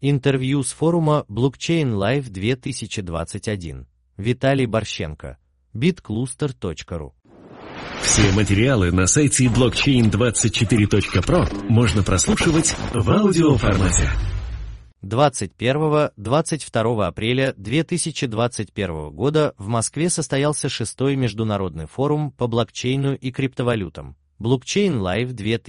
Интервью с форума Blockchain Live 2021. Виталий Борщенко. bitcluster.ru. Все материалы на сайте blockchain24.pro можно прослушивать в аудиоформате. 21-22 апреля 2021 года в Москве состоялся 6-й международный форум по блокчейну и криптовалютам Blockchain Live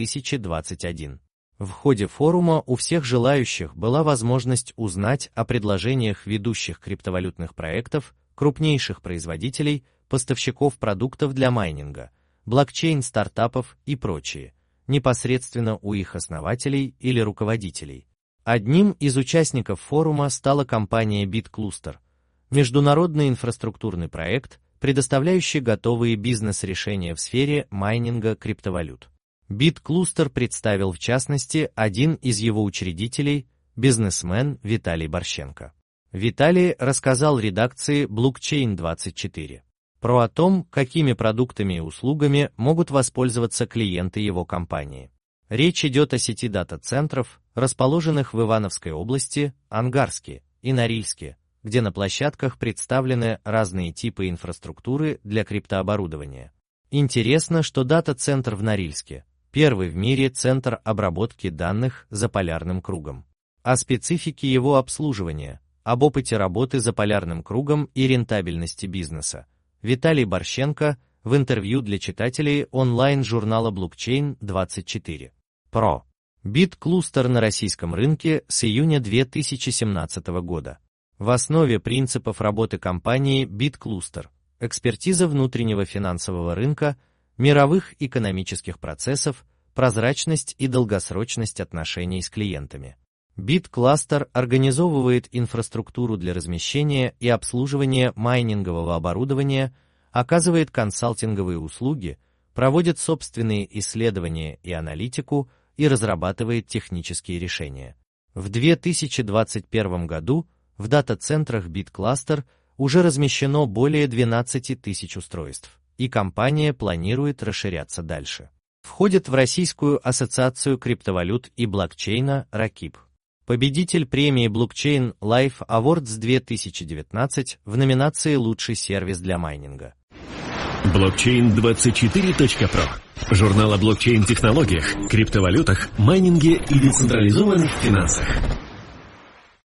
2021. В ходе форума у всех желающих была возможность узнать о предложениях ведущих криптовалютных проектов, крупнейших производителей, поставщиков продуктов для майнинга, блокчейн-стартапов и прочее, непосредственно у их основателей или руководителей. Одним из участников форума стала компания BitCluster, международный инфраструктурный проект, предоставляющий готовые бизнес-решения в сфере майнинга криптовалют. BitCluster представил в частности один из его учредителей, бизнесмен Виталий Борщенко. Виталий рассказал редакции Blockchain24 о том, какими продуктами и услугами могут воспользоваться клиенты его компании. Речь идет о сети дата-центров, расположенных в Ивановской области, Ангарске и Норильске, где на площадках представлены разные типы инфраструктуры для криптооборудования. Интересно, что дата-центр в Норильске – первый в мире центр обработки данных за полярным кругом. О специфике его обслуживания, об опыте работы за полярным кругом и рентабельности бизнеса Виталий Борщенко в интервью для читателей онлайн-журнала Blockchain24. BitCluster на российском рынке с июня 2017 года. В основе принципов работы компании BitCluster – экспертиза внутреннего финансового рынка, мировых экономических процессов, прозрачность и долгосрочность отношений с клиентами. BitCluster организовывает инфраструктуру для размещения и обслуживания майнингового оборудования, оказывает консалтинговые услуги, проводит собственные исследования и аналитику и разрабатывает технические решения. В 2021 году в дата-центрах BitCluster уже размещено более 12 тысяч устройств, и компания планирует расширяться дальше. Входит в Российскую ассоциацию криптовалют и блокчейна РАКИБ. Победитель премии Blockchain Live Awards 2019 в номинации «Лучший сервис для майнинга». Blockchain24.pro. Журнал о блокчейн-технологиях, криптовалютах, майнинге и децентрализованных финансах.